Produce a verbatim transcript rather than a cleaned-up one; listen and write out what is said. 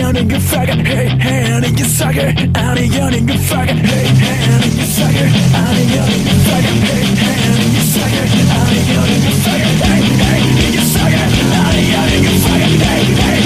young nigga fucker. Hey, hey, I need you sucker. I need young nigga fucker. Hey, hey, I need you sucker. I need young nigga fucker. Hey, hey, I need you sucker. I need young nigga fucker. Hey, hey, I need you sucker. I need young nigga fucker. Hey, hey.